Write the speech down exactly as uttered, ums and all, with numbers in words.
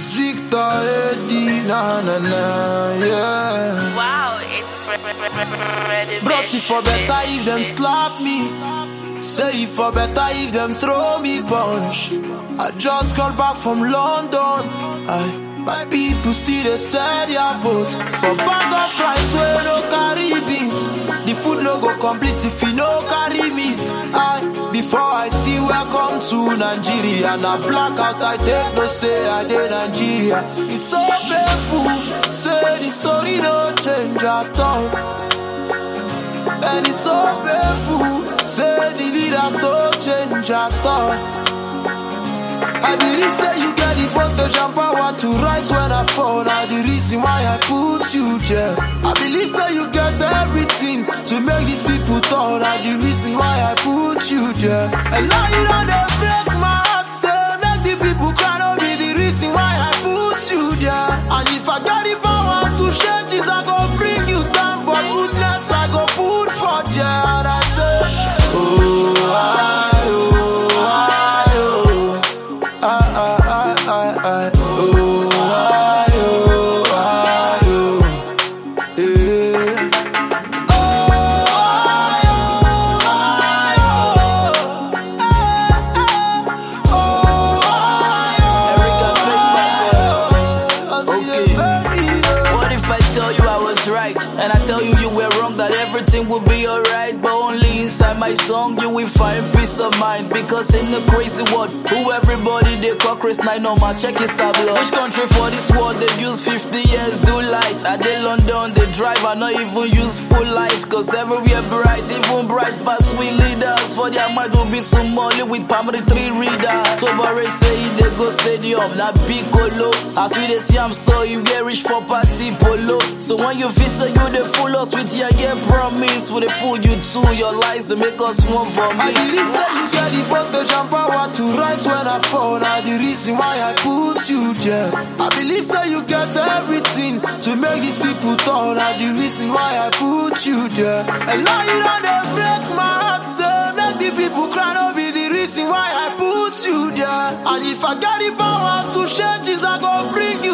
Victor Eddie, na na na, yeah. Wow, it's ready. Bro, see for better if them slap me. Say for better if them throw me punch. I just got back from London. I, my people still they say their vote for bag of rice where no carry beans. The food no go complete if you no carry meat. I, before I see welcome to Nigeria, and I black out I take no say I did Nigeria. It's so painful, say the story don't change at all. And it's so painful, say the leaders don't change at all. I believe say you get the voltage and power to rise when I fall. Now the reason why I put you there. I believe say you get everything to make these people talk. Now the reason why I put you there. And now you know they break my heart, say make the people cry. Don't be the reason why I put you there. And if I got the power to change this, I go bring you down. But goodness I go put for there. And I say, oh, I, oh, I, oh, I, I, I, I, oh, I, oh, I, oh, yeah. Oh, I, oh, I, oh, Erica, okay. What if I tell you I was right, and I tell you you were wrong, that everything will be alright, but only inside my song you will find peace of mind. Because in the crazy world, who everybody they call Chris Nine on my check is tabloid. Which country for this world they use fifty years do light? Are they London they drive and not even use full light? Cause everywhere bright, even bright paths we leaders. For their mind will be Somali with primary three reader. Tobare say they go stadium, not Piccolo. As we they see I'm so you get rich for party polo. So when you visit you they fool us with your get promise. With the fool you too, your lies to make us one for me. I believe say you get the voltage and power to rise when I fall. Now the reason why I put you there. I believe say you get everything to make these people talk. Now the reason why I put you there. And now you know they break my heart, say make the people cry. Don't be the reason why I put you there. And if I got the power to change this, I go bring you